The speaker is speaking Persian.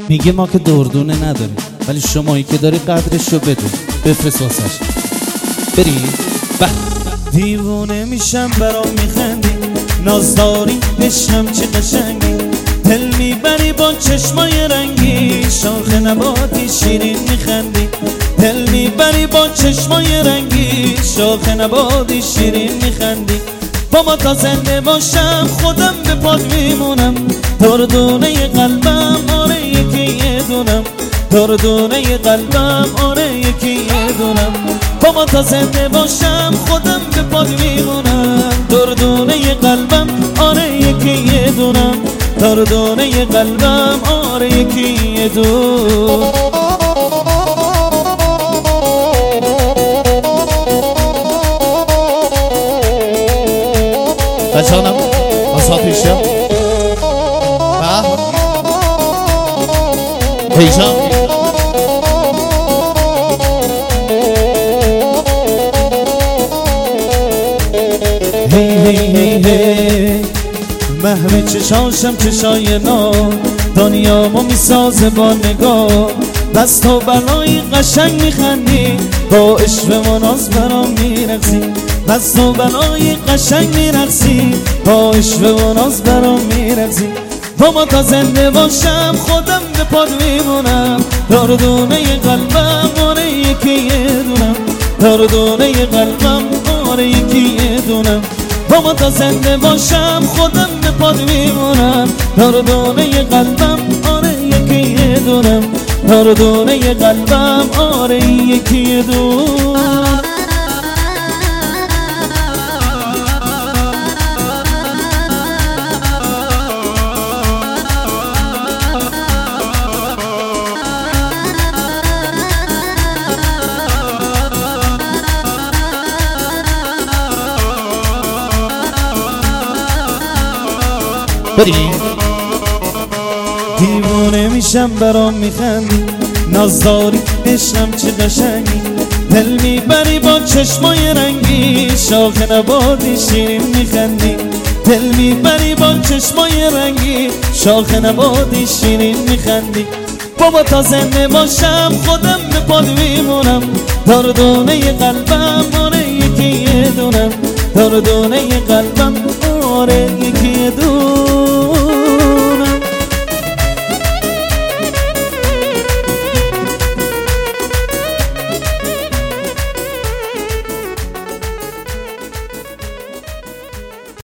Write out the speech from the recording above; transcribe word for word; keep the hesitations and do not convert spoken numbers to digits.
میگه ما که دردونه نداریم، ولی شمایی که داری قدرشو بدون. بفرست واسش بری. به دیوونه میشم برام میخندی، نازداری بشم چه قشنگی، دل میبری با چشمای رنگی، شاخ نباتی شیرین میخندی، دل میبری با چشمای رنگی، شاخ نباتی شیرین میخندی. با ما تا زنده باشم خودم به پاد میمونم، دردونه قلبم آره یکی یه دونم، دردونه قلبم آره یکی یه دونم. با ما تا زنده باشم خودم به پاد میمونم، دردونه قلبم آره یکی یه دونم، دردونه قلبم آره یکی یه دونم. بچانم آساتیشم هیجان هی هی هی هی محو چشاشم چشای نو، دنیامو میسازه با نگاه، دست و بلای قشنگ میخندی، با عشق و ناز برام میرقصی، دست و بلای قشنگ میرقصی، با عشق و ناز برام میرقصی. با ما تا زنده باشم خودم به پاد میمونم، دردونه قلبم آره یکی یه دونم، دردونه قلبم آره یکی یه دونم. با ما تا زنده باشم خودم به پاد میمونم، دردونه قلبم آره یکی یه دونم، دردونه قلبم آره یکی یه دونم. بری. دیوونه میشم برام میخندی، نازداری بشم چه قشنگی، دل میبری با چشمای رنگی، شاخ نباتی شیرین میخندی، دل میبری با چشمای رنگی، شاخ نباتی شیرین میخندی. بابا تا زنده باشم خودم به پاد میمونم، دردونه قلبم آره یکی یه دونم، دردونه قلبم